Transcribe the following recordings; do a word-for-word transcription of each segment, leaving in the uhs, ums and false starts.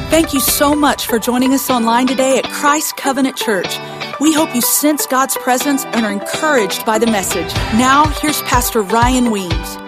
Thank you so much for joining us online today at Christ Covenant Church. We hope you sense God's presence and are encouraged by the message. Now, here's Pastor Ryan Weems.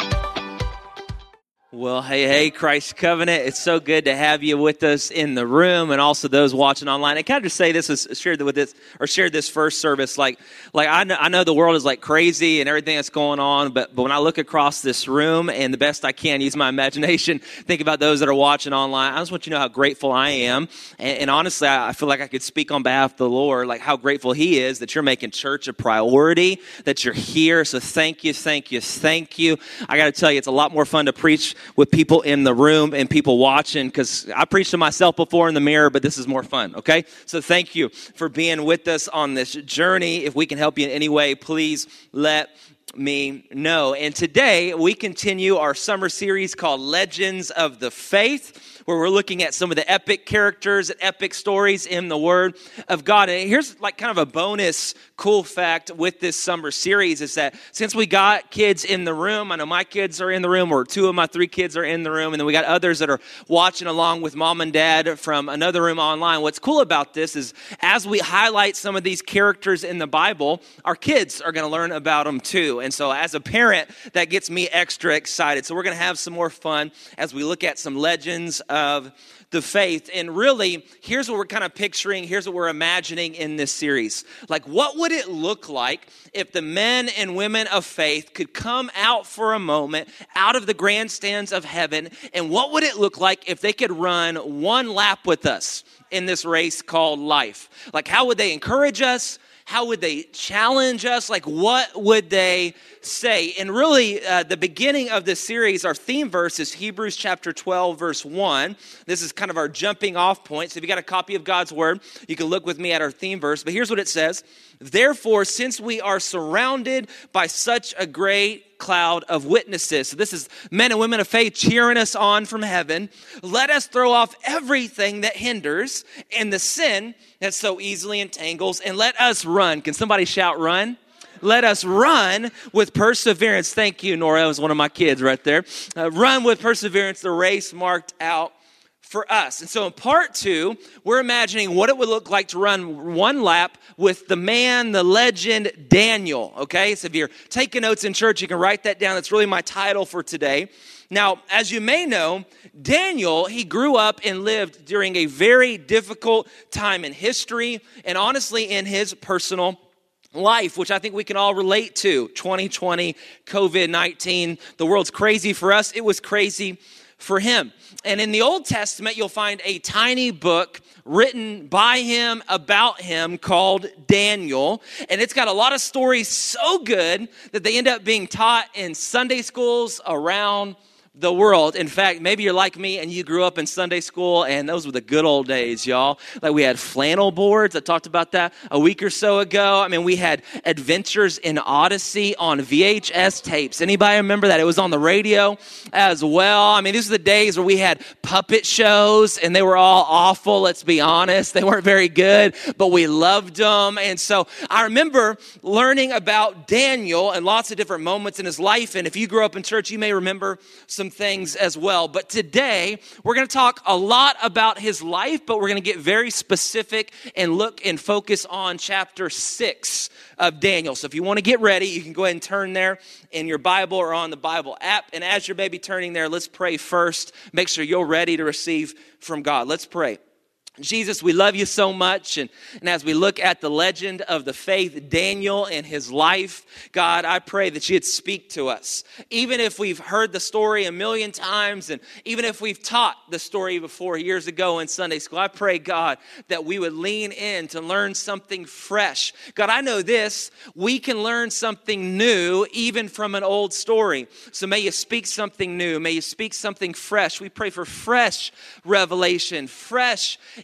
Well, hey, hey, Christ Covenant. It's so good to have you with us in the room and also those watching online. I kind of just say this, was shared with this, or shared this first service, like, like I know, I know the world is like crazy and everything that's going on, but, but when I look across this room and the best I can use my imagination, think about those that are watching online, I just want you to know how grateful I am. And, and honestly, I, I feel like I could speak on behalf of the Lord, like how grateful He is that you're making church a priority, that you're here. So thank you, thank you, thank you. I got to tell you, it's a lot more fun to preach with people in the room and people watching, because I preached to myself before in the mirror, but this is more fun, okay? So thank you for being with us on this journey. If we can help you in any way, please let me know. And today we continue our summer series called Legends of the Faith, where we're looking at some of the epic characters and epic stories in the Word of God. And here's like kind of a bonus cool fact with this summer series is that since we got kids in the room, I know my kids are in the room, or two of my three kids are in the room, and then we got others that are watching along with mom and dad from another room online. What's cool about this is as we highlight some of these characters in the Bible, our kids are going to learn about them too. And so as a parent, that gets me extra excited. So we're going to have some more fun as we look at some legends of the faith. And really, here's what we're kind of picturing. Here's what we're imagining in this series. Like, what would it look like if the men and women of faith could come out for a moment out of the grandstands of heaven? And what would it look like if they could run one lap with us in this race called life? Like, how would they encourage us? How would they challenge us? Like, what would they say? And really, uh, the beginning of this series, our theme verse is Hebrews chapter twelve, verse one. This is kind of our jumping off point. So if you got a copy of God's Word, you can look with me at our theme verse. But here's what it says. Therefore, since we are surrounded by such a great cloud of witnesses. So this is men and women of faith cheering us on from heaven. Let us throw off everything that hinders and the sin that so easily entangles, and let us run. Can somebody shout run? Let us run with perseverance. Thank you, Nora. That was one of my kids right there. Uh, run with perseverance the race marked out for us. And so in part two, we're imagining what it would look like to run one lap with the man, the legend, Daniel. Okay, so if you're taking notes in church, you can write that down. That's really my title for today. Now, as you may know, Daniel, he grew up and lived during a very difficult time in history and honestly in his personal life, which I think we can all relate to. twenty twenty, covid nineteen, the world's crazy for us. It was crazy for him. And in the Old Testament, you'll find a tiny book written by him, about him, called Daniel. And it's got a lot of stories so good that they end up being taught in Sunday schools around the world. In fact, maybe you're like me and you grew up in Sunday school, and those were the good old days, y'all. Like, we had flannel boards. I talked about that a week or so ago. I mean, we had Adventures in Odyssey on V H S tapes. Anybody remember that? It was on the radio as well. I mean, these are the days where we had puppet shows, and they were all awful, let's be honest. They weren't very good, but we loved them. And so I remember learning about Daniel and lots of different moments in his life. And if you grew up in church, you may remember some things as well. But today, we're going to talk a lot about his life, but we're going to get very specific and look and focus on chapter six of Daniel. So if you want to get ready, you can go ahead and turn there in your Bible or on the Bible app. And as you're maybe turning there, let's pray first. Make sure you're ready to receive from God. Let's pray. Jesus, we love you so much. And, and as we look at the legend of the faith, Daniel and his life, God, I pray that you'd speak to us. Even if we've heard the story a million times, and even if we've taught the story before years ago in Sunday school, I pray, God, that we would lean in to learn something fresh. God, I know this, we can learn something new even from an old story. So may you speak something new. May you speak something fresh. We pray for fresh revelation, fresh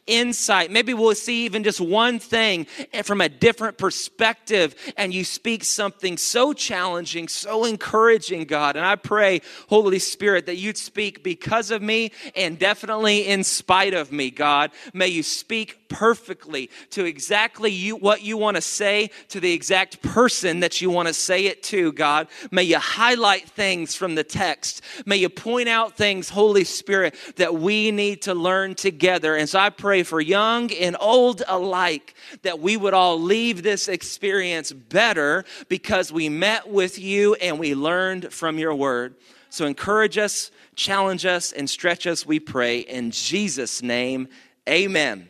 insight. Maybe we'll see even just one thing from a different perspective, and you speak something so challenging, so encouraging, God. And I pray, Holy Spirit, that you'd speak because of me and definitely in spite of me, God. May you speak perfectly to exactly you what you want to say to the exact person that you want to say it to, God. May you highlight things from the text. May you point out things, Holy Spirit, that we need to learn together. And so I pray for young and old alike that we would all leave this experience better because we met with you and we learned from your word. So encourage us, challenge us, and stretch us, we pray. In Jesus' name, amen.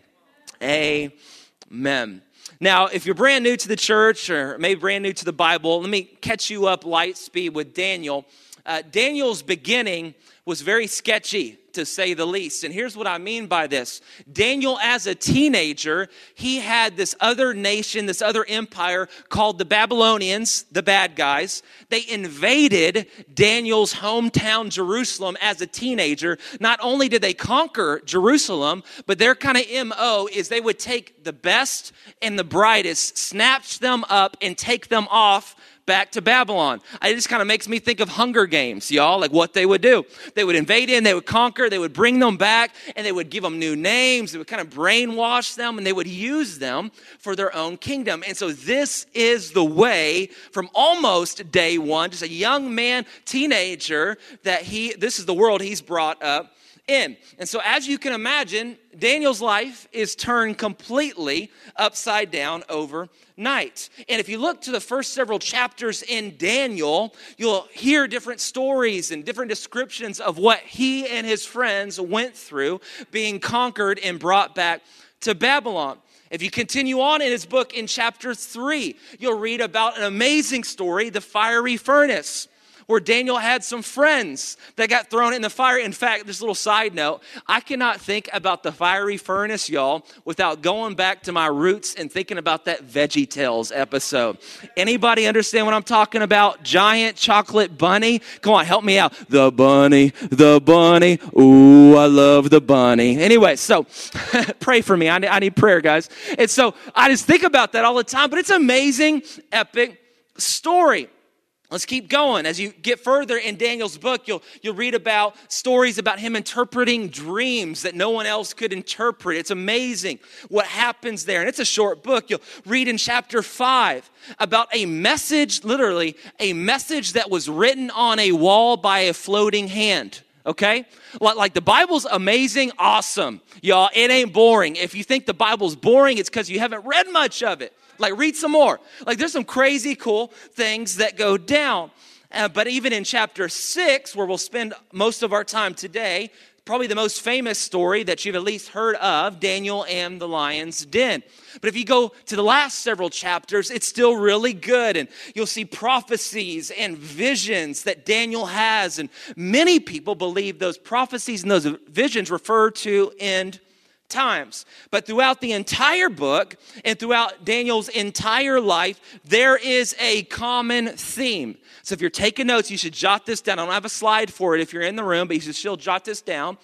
Amen. Now, if you're brand new to the church or maybe brand new to the Bible, let me catch you up light speed with Daniel. Uh, Daniel's beginning was very sketchy, to say the least. And here's what I mean by this. Daniel, as a teenager, he had this other nation, this other empire called the Babylonians, the bad guys. They invaded Daniel's hometown, Jerusalem, as a teenager. Not only did they conquer Jerusalem, but their kind of M O is they would take the best and the brightest, snatch them up, and take them off back to Babylon. It just kind of makes me think of Hunger Games, y'all, like what they would do. They would invade in, they would conquer, they would bring them back, and they would give them new names. They would kind of brainwash them, and they would use them for their own kingdom. And so this is the way from almost day one, just a young man, teenager, that he, this is the world he's brought up in. And so as you can imagine, Daniel's life is turned completely upside down overnight. And if you look to the first several chapters in Daniel, you'll hear different stories and different descriptions of what he and his friends went through being conquered and brought back to Babylon. If you continue on in his book in chapter three, you'll read about an amazing story, the fiery furnace, where Daniel had some friends that got thrown in the fire. In fact, this little side note, I cannot think about the fiery furnace, y'all, without going back to my roots and thinking about that VeggieTales episode. Anybody understand what I'm talking about? Giant chocolate bunny? Come on, help me out. The bunny, the bunny. Ooh, I love the bunny. Anyway, so pray for me. I need, I need prayer, guys. And so I just think about that all the time, but it's an amazing, epic story. Let's keep going. As you get further in Daniel's book, you'll, you'll read about stories about him interpreting dreams that no one else could interpret. It's amazing what happens there. And it's a short book. You'll read in chapter five about a message, literally a message that was written on a wall by a floating hand. Okay? Like the Bible's amazing, awesome. Y'all, it ain't boring. If you think the Bible's boring, it's because you haven't read much of it. Like, read some more. Like, there's some crazy cool things that go down. Uh, but even in chapter six, where we'll spend most of our time today, probably the most famous story that you've at least heard of, Daniel and the lion's den. But if you go to the last several chapters, it's still really good. And you'll see prophecies and visions that Daniel has. And many people believe those prophecies and those visions refer to end times. But throughout the entire book and throughout Daniel's entire life, there is a common theme. So if you're taking notes, you should jot this down. I don't have a slide for it if you're in the room, but you should still jot this down.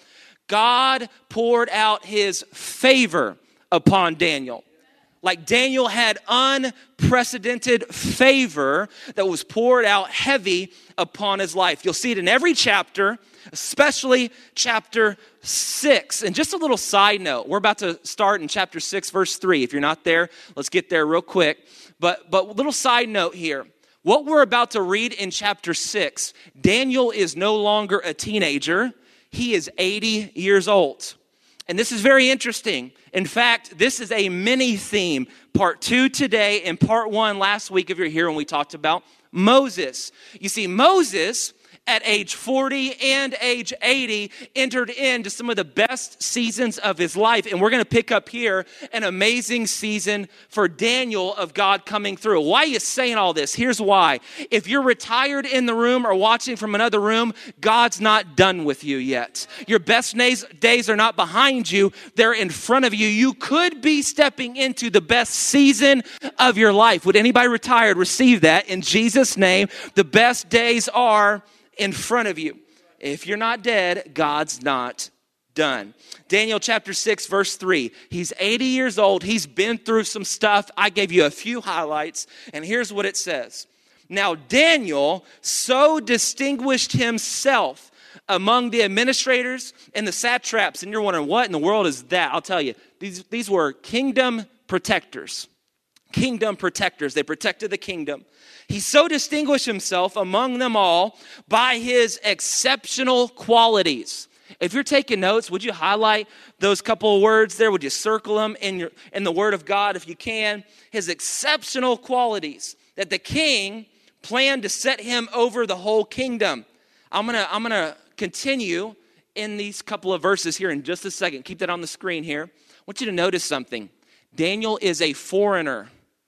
God poured out his favor upon Daniel. Like Daniel had unprecedented favor that was poured out heavy upon his life. You'll see it in every chapter, especially chapter six. And just a little side note, we're about to start in chapter six, verse three. If you're not there, let's get there real quick. But but little side note here. What we're about to read in chapter six, Daniel is no longer a teenager. He is eighty years old. And this is very interesting. In fact, this is a mini theme. Part two today and part one last week if you're here when we talked about Moses. You see, Moses, at age forty and age eighty, entered into some of the best seasons of his life. And we're going to pick up here an amazing season for Daniel of God coming through. Why are you saying all this? Here's why. If you're retired in the room or watching from another room, God's not done with you yet. Your best days are not behind you. They're in front of you. You could be stepping into the best season of your life. Would anybody retired receive that in Jesus' name? The best days are in front of you. If you're not dead, God's not done. Daniel chapter six, verse three. He's eighty years old. He's been through some stuff. I gave you a few highlights, and here's what it says. Now, Daniel so distinguished himself among the administrators and the satraps. And you're wondering, what in the world is that? I'll tell you. These, these were kingdom protectors. Kingdom protectors. They protected the kingdom. He so distinguished himself among them all by his exceptional qualities. If you're taking notes, would you highlight those couple of words there? Would you circle them in, your, in the Word of God if you can? His exceptional qualities, that the king planned to set him over the whole kingdom. I'm gonna, I'm gonna continue in these couple of verses here in just a second. Keep that on the screen here. I want you to notice something. Daniel is a foreigner.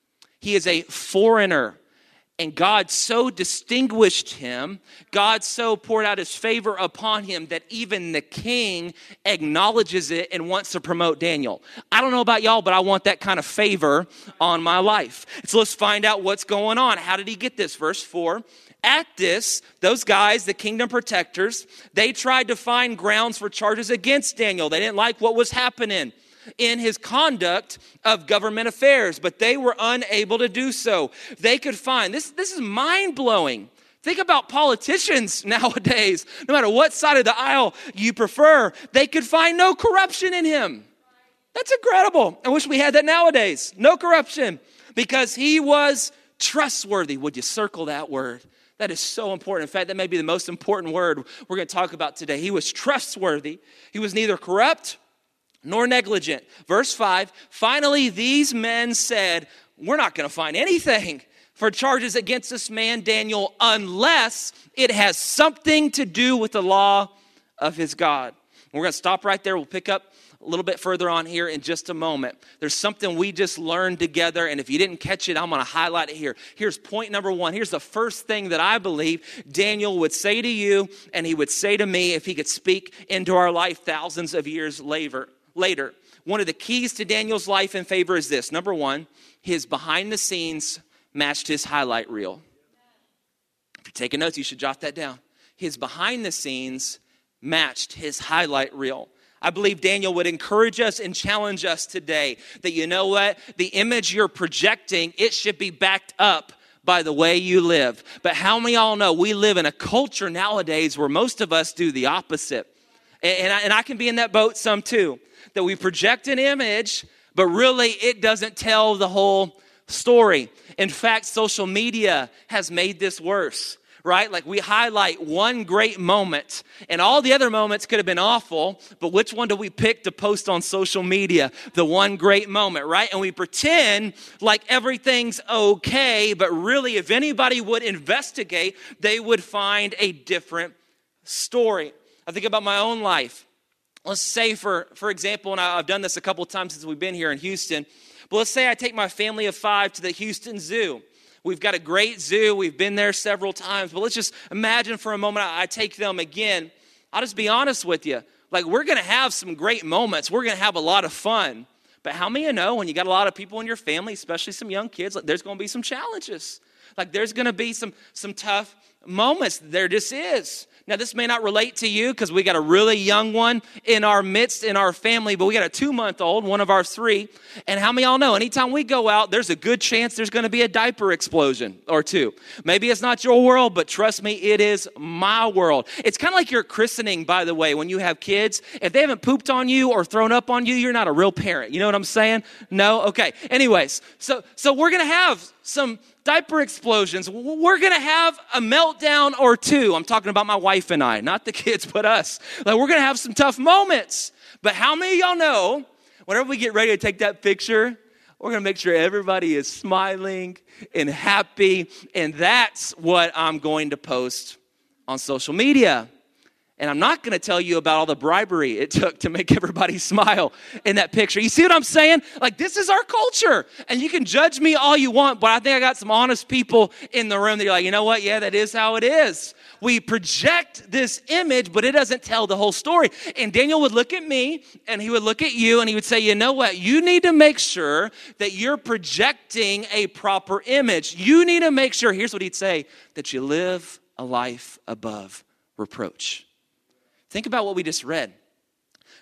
He is a foreigner. And God so distinguished him, God so poured out his favor upon him that even the king acknowledges it and wants to promote Daniel. I don't know about y'all, but I want that kind of favor on my life. So let's find out what's going on. How did he get this? Verse four. At this, those guys, the kingdom protectors, they tried to find grounds for charges against Daniel. They didn't like what was happening in his conduct of government affairs, but they were unable to do so. They could find, this, this is mind-blowing. Think about politicians nowadays. No matter what side of the aisle you prefer, they could find no corruption in him. That's incredible. I wish we had that nowadays. No corruption, because he was trustworthy. Would you circle that word? That is so important. In fact, that may be the most important word we're going to talk about today. He was trustworthy. He was neither corrupt nor negligent. Verse five, finally these men said, we're not going to find anything for charges against this man Daniel unless it has something to do with the law of his God. And we're going to stop right there. We'll pick up a little bit further on here in just a moment. There's something we just learned together, and if you didn't catch it, I'm going to highlight it here. Here's point number one. Here's the first thing that I believe Daniel would say to you, and he would say to me if he could speak into our life thousands of years later. Later, one of the keys to Daniel's life and favor is this. Number one, his behind the scenes matched his highlight reel. If you're taking notes, you should jot that down. His behind the scenes matched his highlight reel. I believe Daniel would encourage us and challenge us today that, you know what, the image you're projecting, it should be backed up by the way you live. But how many of y'all know we live in a culture nowadays where most of us do the opposite? And I, and I can be in that boat some too. That we project an image, but really it doesn't tell the whole story. In fact, social media has made this worse, right? Like we highlight one great moment, and all the other moments could have been awful, but which one do we pick to post on social media? The one great moment, right? And we pretend like everything's okay, but really if anybody would investigate, they would find a different story. I think about my own life. Let's say, for, for example, and I've done this a couple of times since we've been here in Houston, but let's say I take my family of five to the Houston Zoo. We've got a great zoo. We've been there several times, but let's just imagine for a moment I take them again. I'll just be honest with you. Like, we're going to have some great moments. We're going to have a lot of fun. But how many of you know when you got a lot of people in your family, especially some young kids, like, there's going to be some challenges. Like, there's going to be some, some tough moments. There just is. Now, this may not relate to you because we got a really young one in our midst, in our family, but we got a two-month-old, one of our three. And how many of y'all know, anytime we go out, there's a good chance there's going to be a diaper explosion or two. Maybe it's not your world, but trust me, it is my world. It's kind of like your christening, by the way, when you have kids. If they haven't pooped on you or thrown up on you, you're not a real parent. You know what I'm saying? No? Okay. Anyways, so so we're going to have some diaper explosions. We're going to have a meltdown or two. I'm talking about my wife and I, not the kids, but us. Like, we're going to have some tough moments. But how many of y'all know, whenever we get ready to take that picture, we're going to make sure everybody is smiling and happy. And that's what I'm going to post on social media. And I'm not going to tell you about all the bribery it took to make everybody smile in that picture. You see what I'm saying? Like, this is our culture. And you can judge me all you want, but I think I got some honest people in the room that are like, you know what? Yeah, that is how it is. We project this image, but it doesn't tell the whole story. And Daniel would look at me, and he would look at you, and he would say, you know what? You need to make sure that you're projecting a proper image. You need to make sure, here's what he'd say, that you live a life above reproach. Think about what we just read.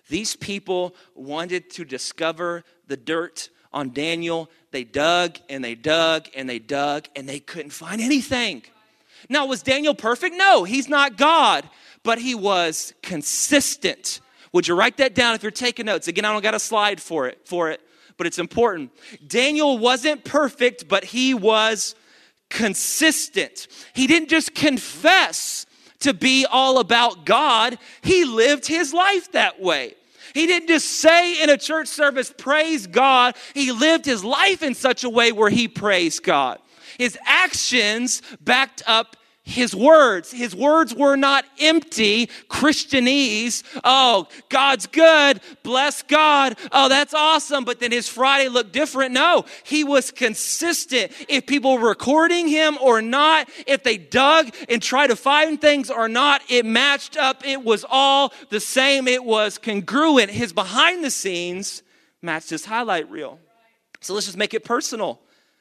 These people wanted to discover the dirt on Daniel. They dug and they dug and they dug and they couldn't find anything. Now, was Daniel perfect? No, he's not God, but he was consistent. Would you write that down if you're taking notes? Again, I don't got a slide for it, for it, but it's important. Daniel wasn't perfect, but he was consistent. He didn't just confess to be all about God. He lived his life that way. He didn't just say in a church service, praise God. He lived his life in such a way where he praised God. His actions backed up his words. His words were not empty Christianese. Oh, God's good. Bless God. Oh, that's awesome. But then his Friday looked different. No, he was consistent. If people were recording him or not, if they dug and tried to find things or not, it matched up. It was all the same. It was congruent. His behind the scenes matched his highlight reel. So let's just make it personal.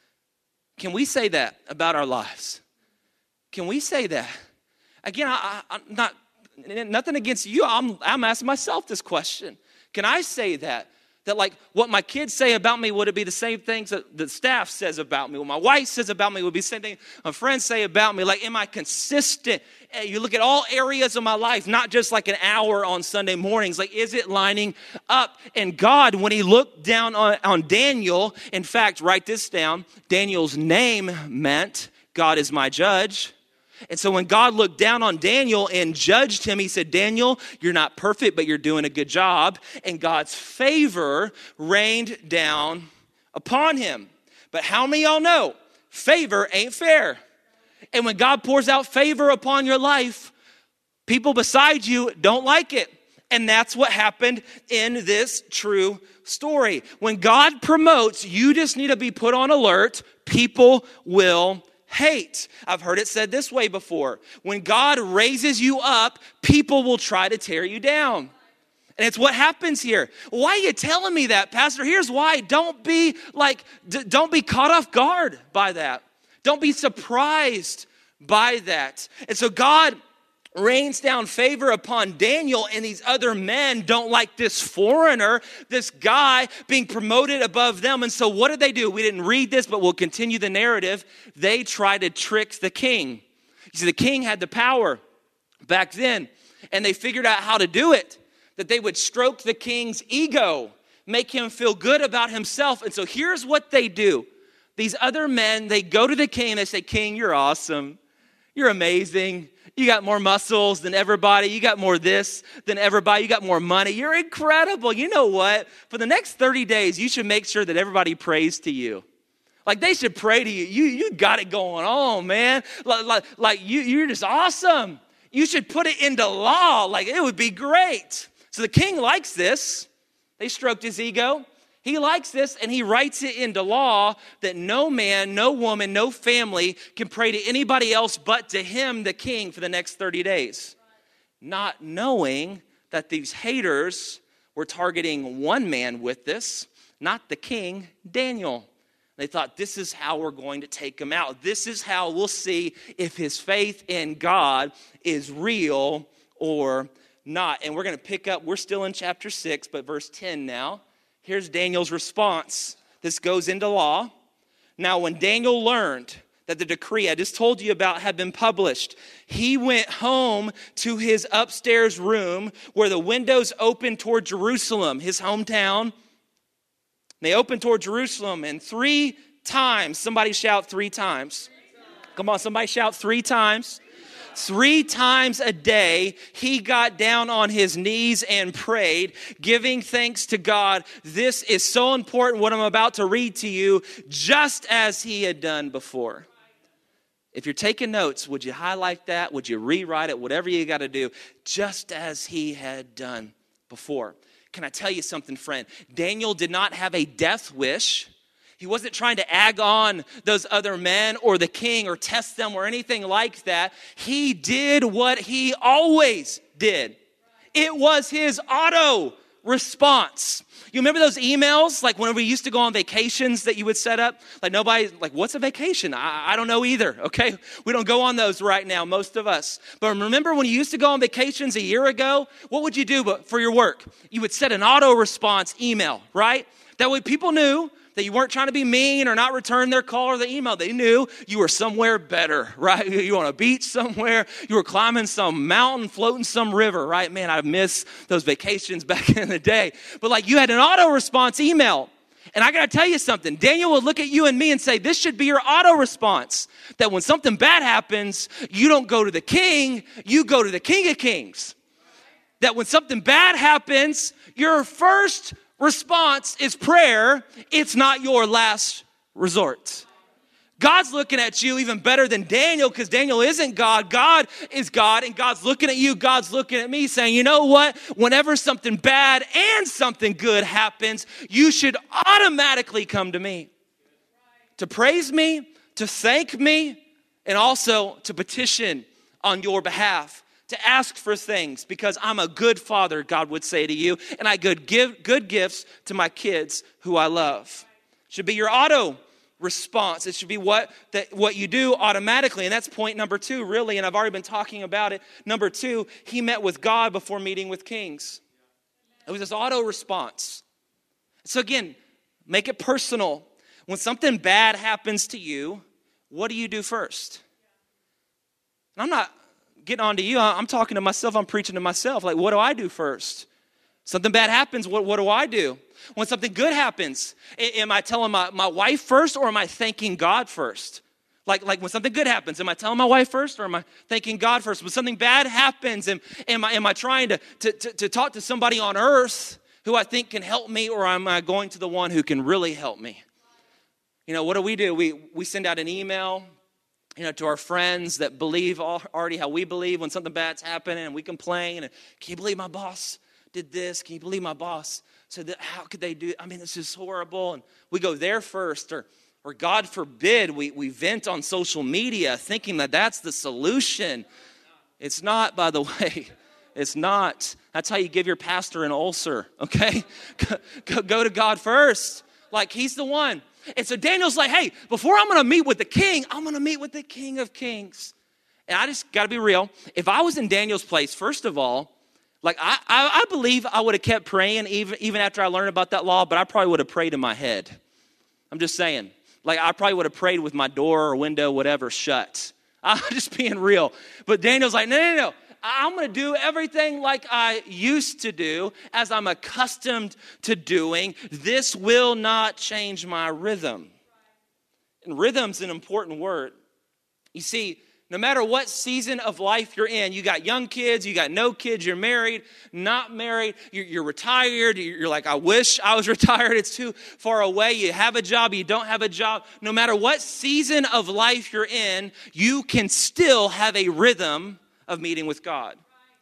Can we say that about our lives? Can we say that? Again, I, I, I'm not, nothing against you. I'm, I'm asking myself this question. Can I say that? That like what my kids say about me, would it be the same things that the staff says about me? What my wife says about me would be the same thing my friends say about me. Like, am I consistent? You look at all areas of my life, not just like an hour on Sunday mornings. Like, is it lining up? And God, when he looked down on, on Daniel, in fact, write this down. Daniel's name meant God is my judge. And so when God looked down on Daniel and judged him, he said, Daniel, you're not perfect, but you're doing a good job. And God's favor rained down upon him. But how many of y'all know favor ain't fair? And when God pours out favor upon your life, people beside you don't like it. And that's what happened in this true story. When God promotes, you just need to be put on alert. People will hate. I've heard it said this way before. When God raises you up, people will try to tear you down. And it's what happens here. Why are you telling me that, Pastor? Here's why. Don't be like, d- don't be caught off guard by that. Don't be surprised by that. And so God rains down favor upon Daniel, and these other men don't like this foreigner, this guy being promoted above them. And so what did they do? We didn't read this, but we'll continue the narrative. They tried to trick the king. You see, the king had the power back then, and they figured out how to do it, that they would stroke the king's ego, make him feel good about himself. And so here's what they do. These other men, they go to the king and they say, King, you're awesome. You're amazing. You got more muscles than everybody. You got more this than everybody. You got more money. You're incredible. You know what? For the next thirty days, you should make sure that everybody prays to you. Like, they should pray to you. You, you got it going on, man. Like, like, like you, you're just awesome. You should put it into law. Like, it would be great. So the king likes this. They stroked his ego. He likes this, and he writes it into law that no man, no woman, no family can pray to anybody else but to him, the king, for the next thirty days. Not knowing that these haters were targeting one man with this, not the king, Daniel. They thought, this is how we're going to take him out. This is how we'll see if his faith in God is real or not. And we're going to pick up, we're still in chapter six, but verse ten now. Here's Daniel's response. This goes into law. Now, when Daniel learned that the decree I just told you about had been published, he went home to his upstairs room where the windows opened toward Jerusalem, his hometown. They opened toward Jerusalem, and three times, somebody shout three times. Come on, somebody shout three times. Three times a day, he got down on his knees and prayed, giving thanks to God. This is so important, what I'm about to read to you, just as he had done before. If you're taking notes, would you highlight that? Would you rewrite it? Whatever you got to do, just as he had done before. Can I tell you something, friend? Daniel did not have a death wish. He wasn't trying to egg on those other men or the king or test them or anything like that. He did what he always did. It was his auto response. You remember those emails, like whenever we used to go on vacations that you would set up? Like nobody, like what's a vacation? I, I don't know either, okay? We don't go on those right now, most of us. But remember when you used to go on vacations a year ago? What would you do for your work? You would set an auto response email, right? That way people knew that you weren't trying to be mean or not return their call or the email. They knew you were somewhere better, right? You were on a beach somewhere. You were climbing some mountain, floating some river, right? Man, I miss those vacations back in the day. But like you had an auto response email. And I got to tell you something. Daniel will look at you and me and say, this should be your auto response. That when something bad happens, you don't go to the king, you go to the King of Kings. That when something bad happens, your first response is prayer. It's not your last resort. God's looking at you even better than Daniel, because Daniel isn't God. God is God, and God's looking at you. God's looking at me saying, you know what? Whenever something bad and something good happens, you should automatically come to me to praise me, to thank me, and also to petition on your behalf. To ask for things, because I'm a good father, God would say to you, and I good give good gifts to my kids who I love. It should be your auto response. It should be what that what you do automatically, and that's point number two, really. And I've already been talking about it. Number two, he met with God before meeting with kings. It was this auto response. So again, make it personal. When something bad happens to you, what do you do first? And I'm not getting on to you. I'm talking to myself. I'm preaching to myself. Like, what do I do first? Something bad happens. What, what do I do? When something good happens, am I telling my, my wife first, or am I thanking God first? Like, like when something good happens, am I telling my wife first, or am I thanking God first? When something bad happens, am, am, I, am I trying to, to, to, to talk to somebody on earth who I think can help me, or am I going to the one who can really help me? You know, what do we do? We, we send out an email, you know, to our friends that believe already how we believe when something bad's happening, and we complain. And can you believe my boss did this? Can you believe my boss said that? How could they do it? I mean, this is horrible. And we go there first, or or God forbid, we, we vent on social media thinking that that's the solution. It's not, by the way. It's not. That's how you give your pastor an ulcer, okay? go, go to God first. Like, he's the one. And so Daniel's like, hey, before I'm going to meet with the king, I'm going to meet with the King of Kings. And I just got to be real. If I was in Daniel's place, first of all, like I, I, I believe I would have kept praying even, even after I learned about that law, but I probably would have prayed in my head. I'm just saying. Like, I probably would have prayed with my door or window, whatever, shut. I'm just being real. But Daniel's like, no, no, no. I'm going to do everything like I used to do, as I'm accustomed to doing. This will not change my rhythm. And rhythm's an important word. You see, no matter what season of life you're in, you got young kids, you got no kids, you're married, not married, you're, you're retired, you're like, I wish I was retired, it's too far away, you have a job, you don't have a job. No matter what season of life you're in, you can still have a rhythm of meeting with God.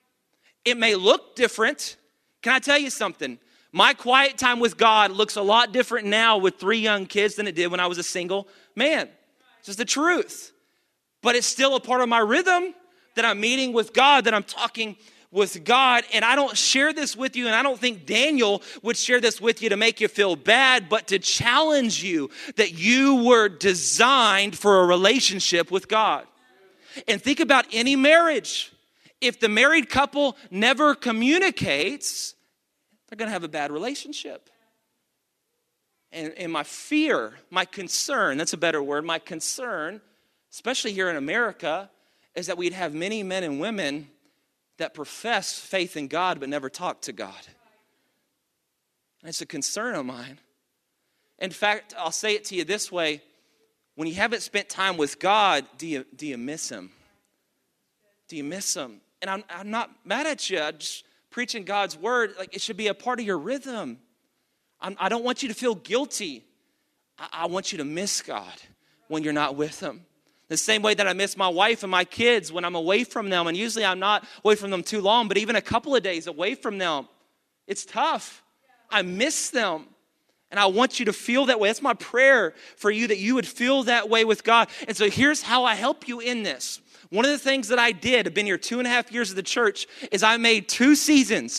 It may look different. Can I tell you something? My quiet time with God looks a lot different now with three young kids than it did when I was a single man. It's just the truth. But it's still a part of my rhythm that I'm meeting with God, that I'm talking with God. And I don't share this with you, and I don't think Daniel would share this with you to make you feel bad, but to challenge you that you were designed for a relationship with God. And think about any marriage. If the married couple never communicates, they're going to have a bad relationship. And, and my fear, my concern, that's a better word, my concern, especially here in America, is that we'd have many men and women that profess faith in God but never talk to God. And it's a concern of mine. In fact, I'll say it to you this way. When you haven't spent time with God, do you, do you miss him? Do you miss him? And I'm, I'm not mad at you. I'm just preaching God's word. Like, it should be a part of your rhythm. I'm, I don't want you to feel guilty. I, I want you to miss God when you're not with him. The same way that I miss my wife and my kids when I'm away from them. And usually I'm not away from them too long, but even a couple of days away from them, it's tough. I miss them. And I want you to feel that way. That's my prayer for you, that you would feel that way with God. And so here's how I help you in this. One of the things that I did, I've been here two and a half years of the church, is I made two seasons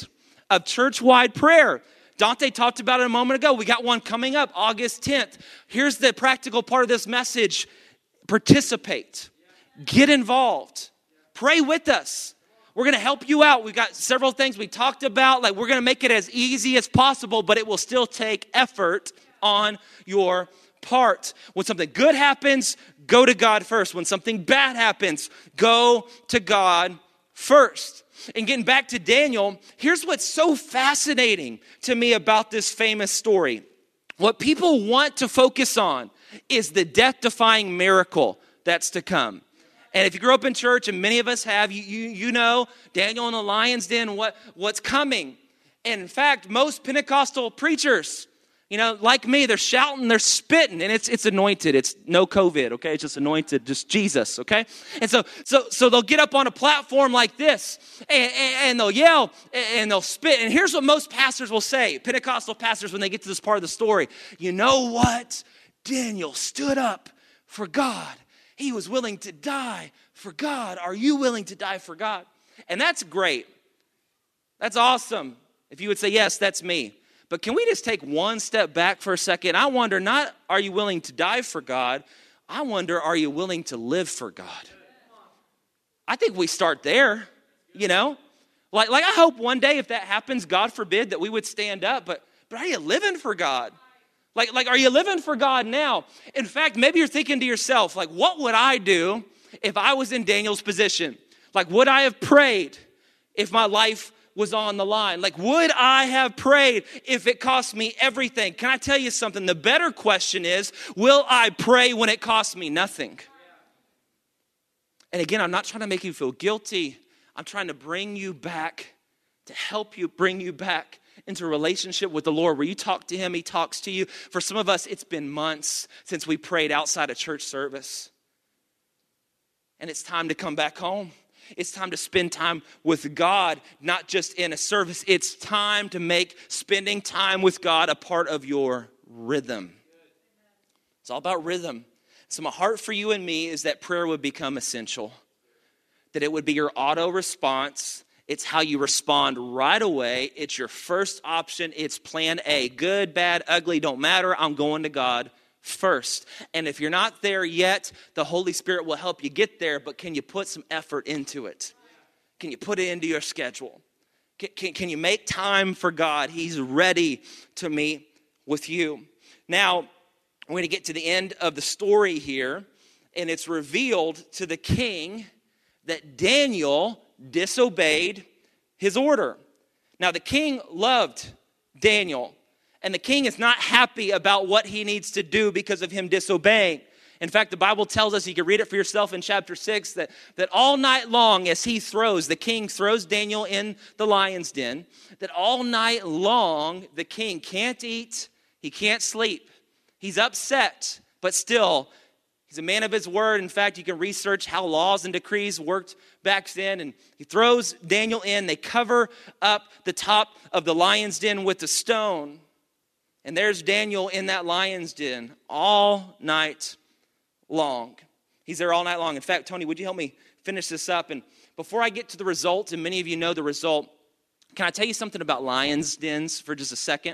of church-wide prayer. Dante talked about it a moment ago. We got one coming up August tenth. Here's the practical part of this message. Participate. Get involved. Pray with us. We're going to help you out. We've got several things we talked about. Like, we're going to make it as easy as possible, but it will still take effort on your part. When something good happens, go to God first. When something bad happens, go to God first. And getting back to Daniel, here's what's so fascinating to me about this famous story. What people want to focus on is the death-defying miracle that's to come. And if you grew up in church, and many of us have, you you, you know Daniel in the lion's den, what, what's coming. And in fact, most Pentecostal preachers, you know, like me, they're shouting, they're spitting, and it's it's anointed. It's no COVID, okay? It's just anointed, just Jesus, okay? And so so so they'll get up on a platform like this, and, and, and they'll yell, and they'll spit. And here's what most pastors will say, Pentecostal pastors, when they get to this part of the story. You know what? Daniel stood up for God. He was willing to die for God. Are you willing to die for God? And that's great. That's awesome. If you would say, yes, that's me. But can we just take one step back for a second? I wonder, not are you willing to die for God? I wonder, are you willing to live for God? I think we start there, you know? Like, like I hope one day if that happens, God forbid, that we would stand up. But, but are you living for God? Like, like, are you living for God now? In fact, maybe you're thinking to yourself, like, what would I do if I was in Daniel's position? Like, would I have prayed if my life was on the line? Like, would I have prayed if it cost me everything? Can I tell you something? The better question is, will I pray when it costs me nothing? And again, I'm not trying to make you feel guilty. I'm trying to bring you back, to help you bring you back into a relationship with the Lord where you talk to him, he talks to you. For some of us, it's been months since we prayed outside a church service. And it's time to come back home. It's time to spend time with God, not just in a service. It's time to make spending time with God a part of your rhythm. It's all about rhythm. So my heart for you and me is that prayer would become essential, that it would be your auto response. It's how you respond right away. It's your first option. It's plan A. Good, bad, ugly, don't matter. I'm going to God first. And if you're not there yet, the Holy Spirit will help you get there, but can you put some effort into it? Can you put it into your schedule? Can, can, can you make time for God? He's ready to meet with you. Now, we're going to get to the end of the story here, and it's revealed to the king that Daniel disobeyed his order. Now, the king loved Daniel. And the king is not happy about what he needs to do because of him disobeying. In fact, the Bible tells us, you can read it for yourself in chapter six, that, that all night long as he throws, the king throws Daniel in the lion's den, that all night long the king can't eat, he can't sleep. He's upset, but still, he's a man of his word. In fact, you can research how laws and decrees worked back then. And he throws Daniel in. They cover up the top of the lion's den with a stone. And there's Daniel in that lion's den all night long. He's there all night long. In fact, Tony, would you help me finish this up? And before I get to the result, and many of you know the result, can I tell you something about lion's dens for just a second?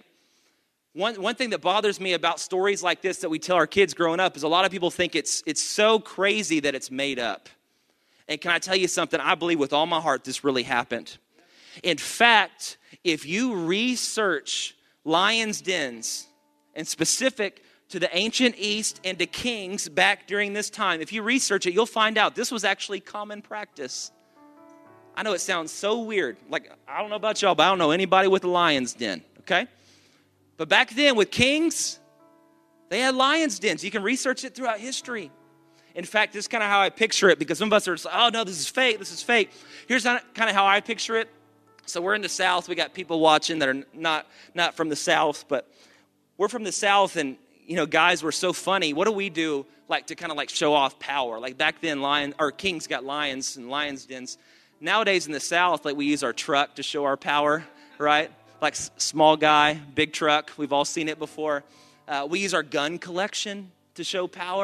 One, one thing that bothers me about stories like this that we tell our kids growing up is a lot of people think it's, it's so crazy that it's made up. And can I tell you something? I believe with all my heart this really happened. In fact, if you research lions' dens, and specific to the ancient East and to kings back during this time, if you research it, you'll find out this was actually common practice. I know it sounds so weird. Like, I don't know about y'all, but I don't know anybody with a lion's den, okay? But back then with kings, they had lion's dens. You can research it throughout history. In fact, this is kind of how I picture it, because some of us are just, oh, no, this is fake, this is fake. Here's kind of how I picture it. So we're in the South. We got people watching that are not, not from the South, but we're from the South, and, you know, guys, we're so funny. What do we do, like, to kind of, like, show off power? Like, back then, lion, or kings got lions and lions' dens. Nowadays in the South, like, we use our truck to show our power, right? Like, s- small guy, big truck. We've all seen it before. Uh, we use our gun collection to show power.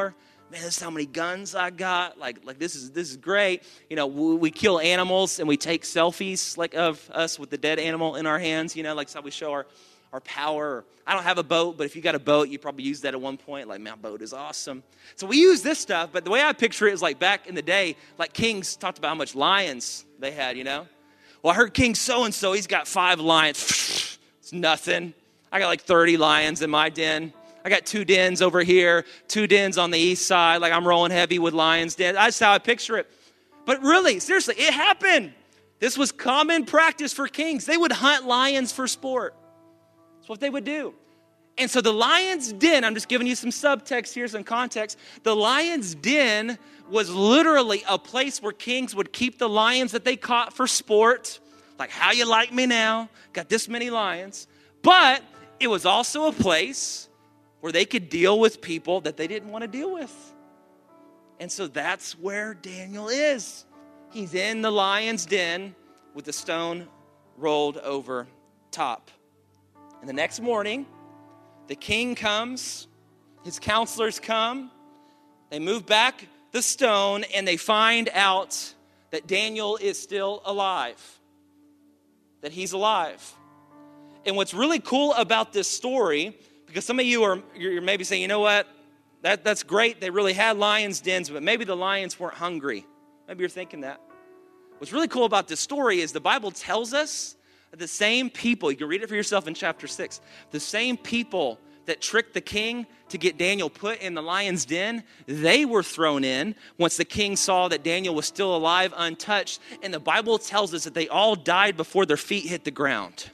man, this is how many guns I got. Like, like this is this is great. You know, we, we kill animals and we take selfies like of us with the dead animal in our hands. You know, like that's how we show our, our power. I don't have a boat, but if you got a boat, you probably used that at one point. Like, my boat is awesome. So we use this stuff, but the way I picture it is like back in the day, like kings talked about how much lions they had, you know. Well, I heard King so-and-so, he's got five lions. It's nothing. I got like thirty lions in my den. I got two dens over here, two dens on the east side. Like, I'm rolling heavy with lions den. That's how I picture it. But really, seriously, it happened. This was common practice for kings. They would hunt lions for sport. That's what they would do. And so the lion's den, I'm just giving you some subtext here, some context. The lion's den was literally a place where kings would keep the lions that they caught for sport. Like, how you like me now? Got this many lions. But it was also a place where they could deal with people that they didn't want to deal with. And so that's where Daniel is. He's in the lion's den with the stone rolled over top. And the next morning, the king comes, his counselors come, they move back the stone, and they find out that Daniel is still alive, that he's alive. And what's really cool about this story, because some of you are you're maybe saying, you know what, that, that's great. They really had lions' dens, but maybe the lions weren't hungry. Maybe you're thinking that. What's really cool about this story is the Bible tells us that the same people, you can read it for yourself in chapter six, the same people that tricked the king to get Daniel put in the lion's den, they were thrown in once the king saw that Daniel was still alive, untouched. And the Bible tells us that they all died before their feet hit the ground.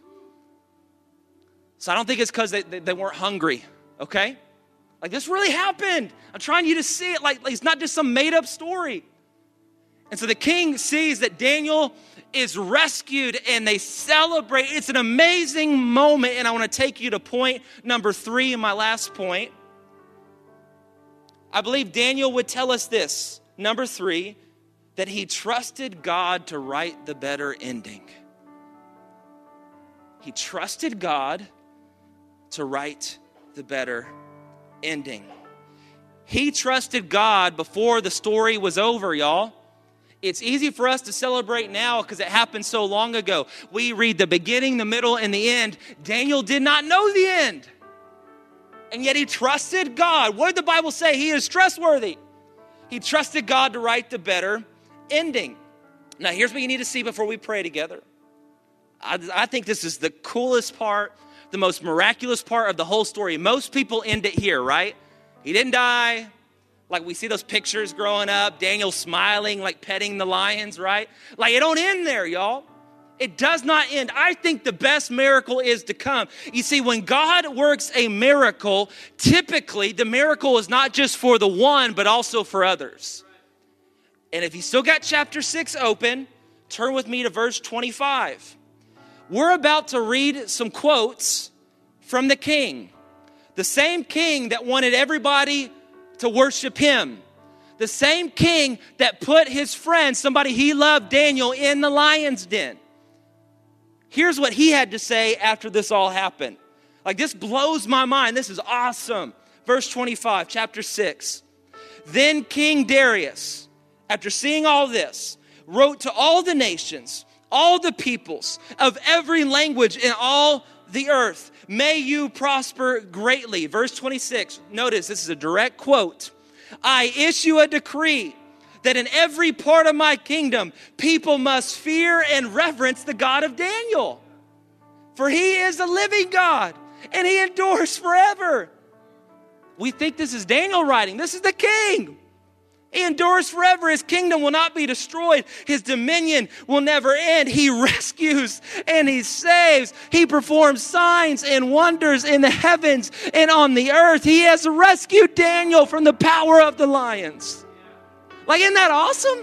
So I don't think it's because they, they, they weren't hungry, okay? Like, this really happened. I'm trying you to see it like, like it's not just some made-up story. And so the king sees that Daniel is rescued, and they celebrate. It's an amazing moment, and I want to take you to point number three in my last point. I believe Daniel would tell us this, number three, that he trusted God to write the better ending. He trusted God to write the better ending. He trusted God before the story was over, y'all. It's easy for us to celebrate now because it happened so long ago. We read the beginning, the middle, and the end. Daniel did not know the end. And yet he trusted God. What did the Bible say? He is trustworthy. He trusted God to write the better ending. Now, here's what you need to see before we pray together. I, I think this is the coolest part, the most miraculous part of the whole story. Most people end it here, right? He didn't die. Like, we see those pictures growing up, Daniel smiling, like petting the lions, right? Like, it don't end there, y'all. It does not end. I think the best miracle is to come. You see, when God works a miracle, typically the miracle is not just for the one, but also for others. And if you still got chapter six open, turn with me to verse twenty-five. We're about to read some quotes from the king. The same king that wanted everybody to worship him. The same king that put his friend, somebody he loved, Daniel, in the lion's den. Here's what he had to say after this all happened. Like, this blows my mind. This is awesome. Verse twenty-five, chapter six. Then King Darius, after seeing all this, wrote to all the nations, all the peoples of every language in all the earth, may you prosper greatly. Verse twenty-six, notice this is a direct quote. I issue a decree that in every part of my kingdom, people must fear and reverence the God of Daniel. For he is a living God, and he endures forever. We think this is Daniel writing. This is the king. He endures forever. His kingdom will not be destroyed. His dominion will never end. He rescues and he saves. He performs signs and wonders in the heavens and on the earth. He has rescued Daniel from the power of the lions. Like, isn't that awesome?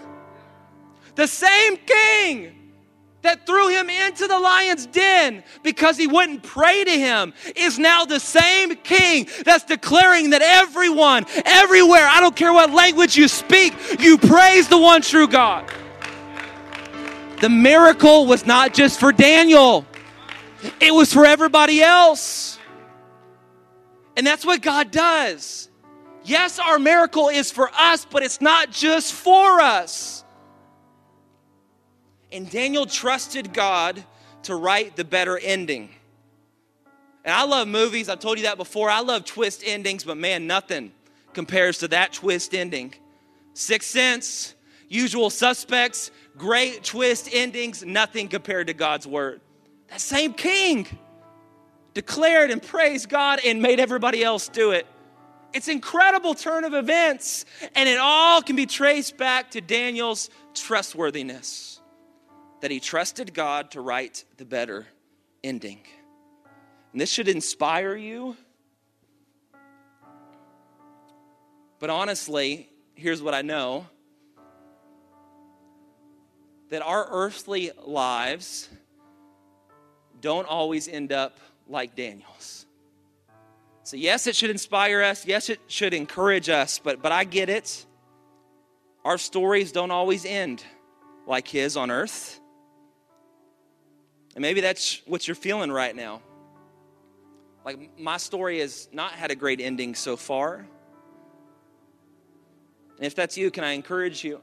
The same king that threw him into the lion's den because he wouldn't pray to him is now the same king that's declaring that everyone, everywhere, I don't care what language you speak, you praise the one true God. The miracle was not just for Daniel. It was for everybody else. And that's what God does. Yes, our miracle is for us, but it's not just for us. And Daniel trusted God to write the better ending. And I love movies. I've told you that before. I love twist endings, but man, nothing compares to that twist ending. Sixth Sense, Usual Suspects, great twist endings, nothing compared to God's word. That same king declared and praised God and made everybody else do it. It's an incredible turn of events, and it all can be traced back to Daniel's trustworthiness, that he trusted God to write the better ending. And this should inspire you. But honestly, here's what I know. That our earthly lives don't always end up like Daniel's. So yes, it should inspire us. Yes, it should encourage us. But, but I get it. Our stories don't always end like his on earth. And maybe that's what you're feeling right now. Like, my story has not had a great ending so far. And if that's you, can I encourage you?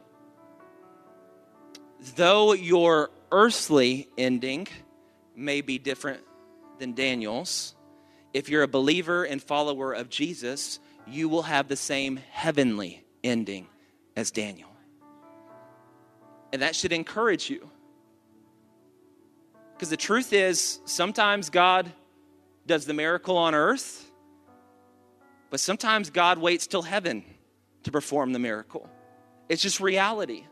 Though your earthly ending may be different than Daniel's, if you're a believer and follower of Jesus, you will have the same heavenly ending as Daniel. And that should encourage you. Because the truth is, sometimes God does the miracle on earth, but sometimes God waits till heaven to perform the miracle. It's just reality.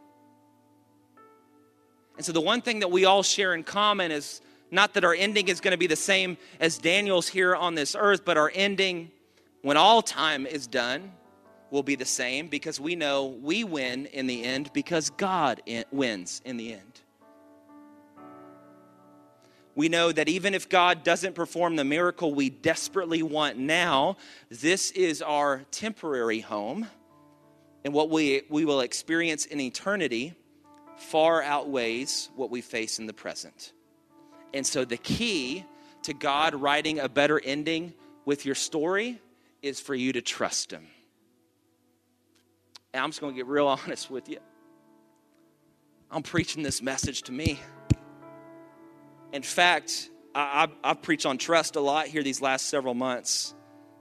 And so the one thing that we all share in common is not that our ending is going to be the same as Daniel's here on this earth, but our ending, when all time is done, will be the same, because we know we win in the end because God wins in the end. We know that even if God doesn't perform the miracle we desperately want now, this is our temporary home, and what we, we will experience in eternity far outweighs what we face in the present. And so the key to God writing a better ending with your story is for you to trust him. And I'm just going to get real honest with you. I'm preaching this message to me. In fact, I, I, I've preached on trust a lot here these last several months.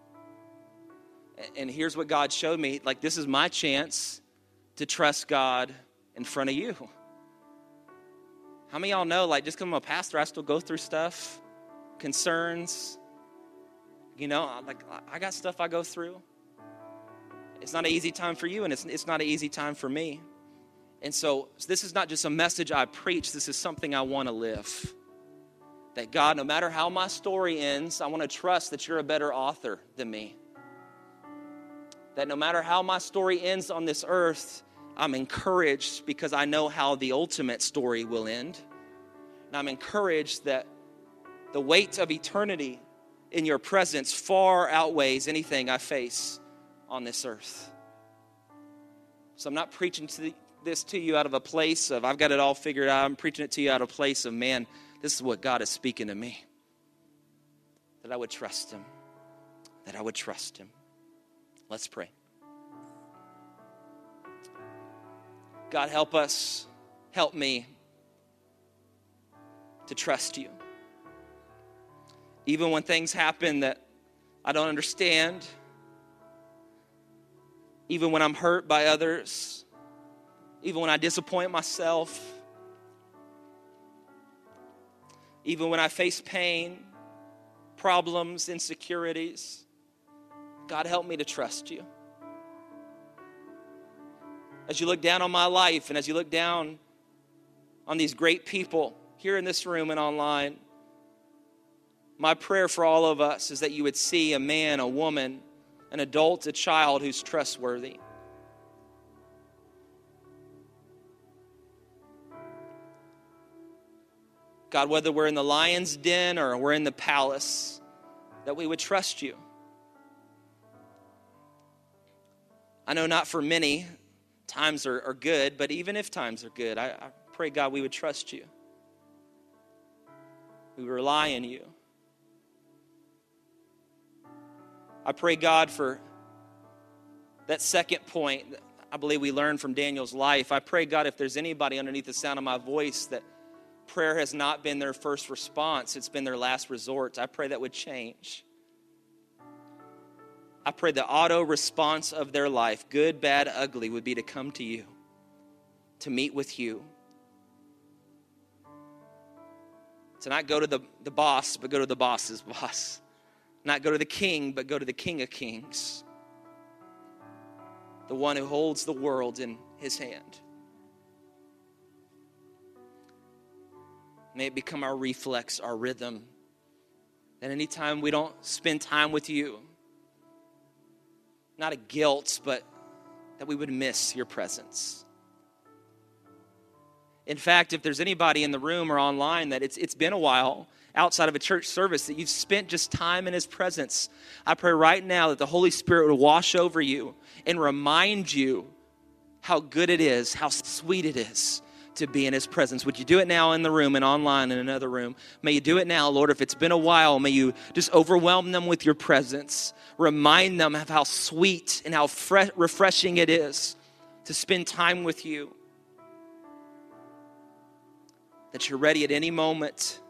And here's what God showed me. Like, this is my chance to trust God in front of you. How many of y'all know, like, just because I'm a pastor, I still go through stuff, concerns. You know, like, I got stuff I go through. It's not an easy time for you, and it's it's not an easy time for me. And so, so this is not just a message I preach. This is something I want to live. That God, no matter how my story ends, I want to trust that you're a better author than me. That no matter how my story ends on this earth, I'm encouraged because I know how the ultimate story will end. And I'm encouraged that the weight of eternity in your presence far outweighs anything I face on this earth. So I'm not preaching to the, this to you out of a place of, I've got it all figured out. I'm preaching it to you out of a place of, man, this is what God is speaking to me. That I would trust him. That I would trust him. Let's pray. God, help us, help me to trust you. Even when things happen that I don't understand, even when I'm hurt by others, even when I disappoint myself, even when I face pain, problems, insecurities, God, help me to trust you. As you look down on my life and as you look down on these great people here in this room and online, my prayer for all of us is that you would see a man, a woman, an adult, a child who's trustworthy. God, whether we're in the lion's den or we're in the palace, that we would trust you. I know not for many, times are, are good, but even if times are good, I, I pray, God, we would trust you. We rely on you. I pray, God, for that second point, I believe we learned from Daniel's life. I pray, God, if there's anybody underneath the sound of my voice that prayer has not been their first response, it's been their last resort, I pray that would change. I pray the auto response of their life, good, bad, ugly, would be to come to you, to meet with you. To not go to the, the boss, but go to the boss's boss. Not go to the king, but go to the King of Kings. The one who holds the world in his hand. May it become our reflex, our rhythm. That anytime we don't spend time with you, not a guilt, but that we would miss your presence. In fact, if there's anybody in the room or online that it's it's been a while outside of a church service that you've spent just time in his presence, I pray right now that the Holy Spirit would wash over you and remind you how good it is, how sweet it is to be in his presence. Would you do it now in the room and online in another room? May you do it now, Lord. If it's been a while, may you just overwhelm them with your presence. Remind them of how sweet and how fre- refreshing it is to spend time with you. That you're ready at any moment.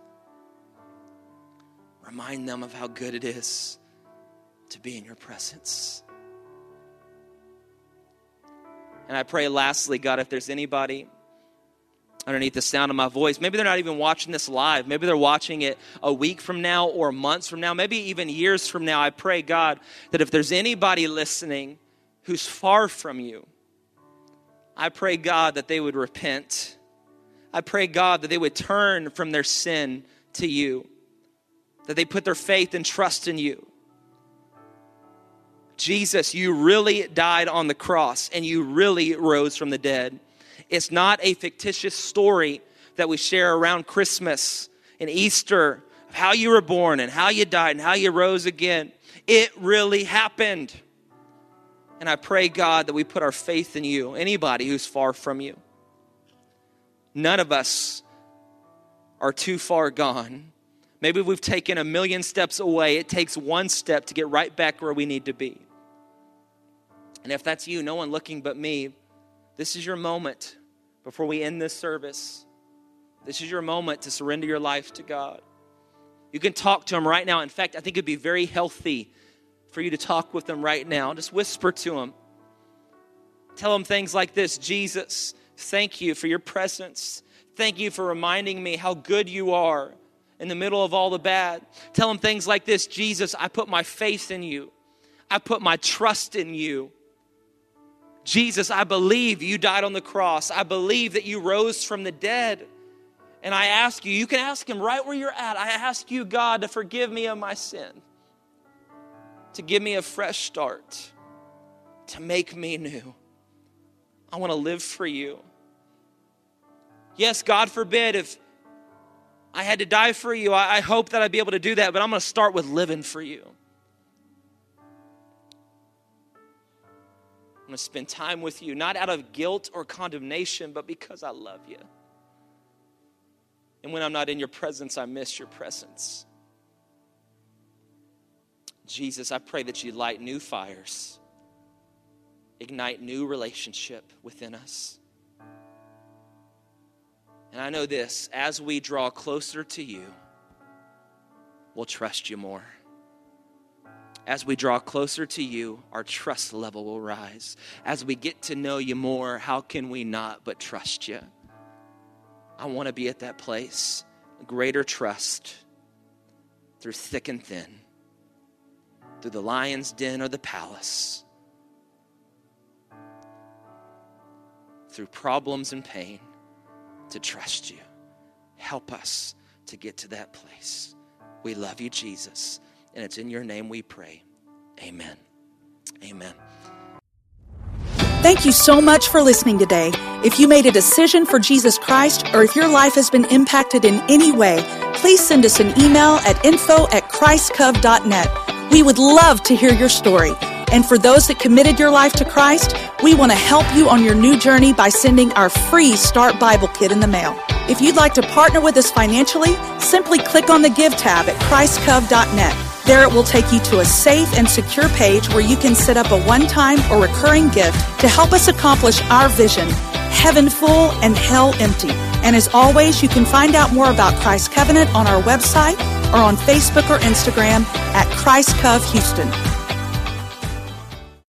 Remind them of how good it is to be in your presence. And I pray lastly, God, if there's anybody underneath the sound of my voice, maybe they're not even watching this live. Maybe they're watching it a week from now or months from now, maybe even years from now. I pray, God, that if there's anybody listening who's far from you, I pray, God, that they would repent. I pray, God, that they would turn from their sin to you, that they put their faith and trust in you. Jesus, you really died on the cross and you really rose from the dead. It's not a fictitious story that we share around Christmas and Easter of how you were born and how you died and how you rose again. It really happened. And I pray, God, that we put our faith in you, anybody who's far from you. None of us are too far gone. Maybe we've taken a million steps away. It takes one step to get right back where we need to be. And if that's you, no one looking but me, this is your moment before we end this service. This is your moment to surrender your life to God. You can talk to him right now. In fact, I think it'd be very healthy for you to talk with him right now. Just whisper to him. Tell him things like this: Jesus, thank you for your presence. Thank you for reminding me how good you are in the middle of all the bad. Tell him things like this: Jesus, I put my faith in you. I put my trust in you. Jesus, I believe you died on the cross. I believe that you rose from the dead. And I ask you, you can ask him right where you're at. I ask you, God, to forgive me of my sin. To give me a fresh start. To make me new. I want to live for you. Yes, God forbid if I had to die for you, I, I hope that I'd be able to do that, but I'm going to start with living for you. I'm going to spend time with you, not out of guilt or condemnation, but because I love you. And when I'm not in your presence, I miss your presence. Jesus, I pray that you light new fires, ignite new relationship within us. And I know this, as we draw closer to you, we'll trust you more. As we draw closer to you, our trust level will rise. As we get to know you more, how can we not but trust you? I want to be at that place, greater trust through thick and thin, through the lion's den or the palace, through problems and pain, to trust you. Help us to get to that place. We love you, Jesus. And it's in your name we pray. Amen. Amen. Thank you so much for listening today. If you made a decision for Jesus Christ, or if your life has been impacted in any way, please send us an email at info at christcov dot net. We would love to hear your story. And for those that committed your life to Christ, we want to help you on your new journey by sending our free Start Bible Kit in the mail. If you'd like to partner with us financially, simply click on the Give tab at christcov dot net. There it will take you to a safe and secure page where you can set up a one-time or recurring gift to help us accomplish our vision, heaven full and hell empty. And as always, you can find out more about Christ Covenant on our website or on Facebook or Instagram at Christ Cov Houston.